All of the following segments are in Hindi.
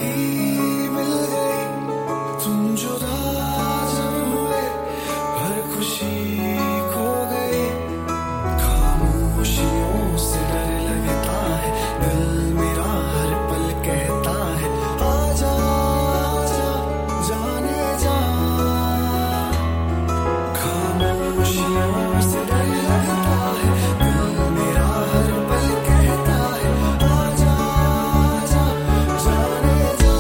ही मिल गई, तुम जुदा जब हुए हर खुशी खो गई। खामोशियों से डर लगता है, दिल मेरा हर पल कहता है आजा आजा जाने जा। खामोशियों से डर लगता है, दिल मेरा हर पल कहता है आजा आजा जाने जा।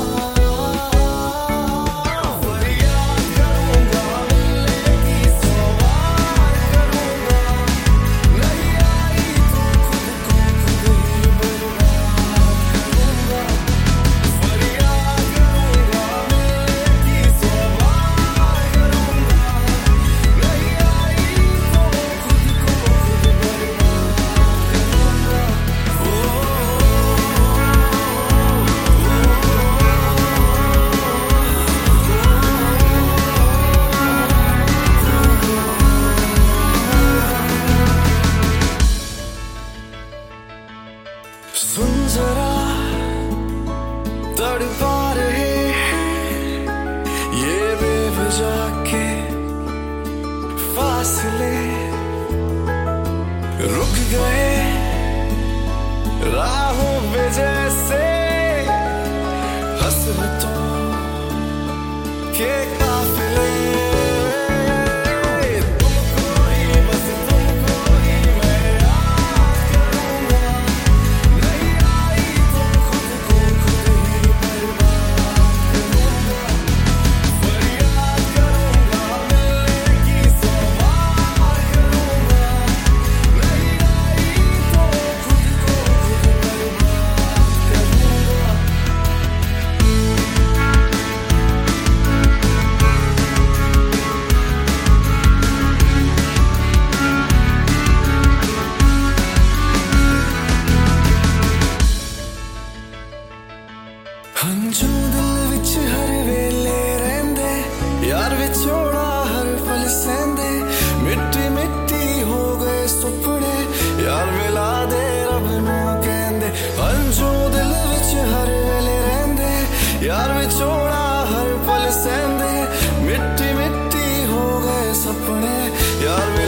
फरियाद करूंगा मिलने की, सवाल करूंगा नहीं आई तो खुद को खुद ही बर्बाद करूंगा। फरियाद करूंगा मिलने की, सवाल करूंगा नहीं आई तो खुद को खुद सुन जरा तड़पा रहे ये बेवजह के फासले, रुक गए राहों पे जैसे हसरतों के काफिले। तुमको ही बस तुमको ही मैं याद करूंगा, नहीं आई तो खुद को खुद ही बर्बाद करूंगा। फरियाद करूंगा मिलने की, सवाल करूंगा नहीं आई तो खुद को खुद बर्बाद करूंगा। हंजू दिल विच हर वेले रहंदे, यार विछोड़ा हर पल सहंदे। मिट्टी मिट्टी हो गए सुपने, यार मिला दे रब नू कहंदे। हंजू दिल विच हर वेले रहंदे, यार विछोड़ा हर पल सहंदे। मिट्टी मिट्टी हो गए सपने, यार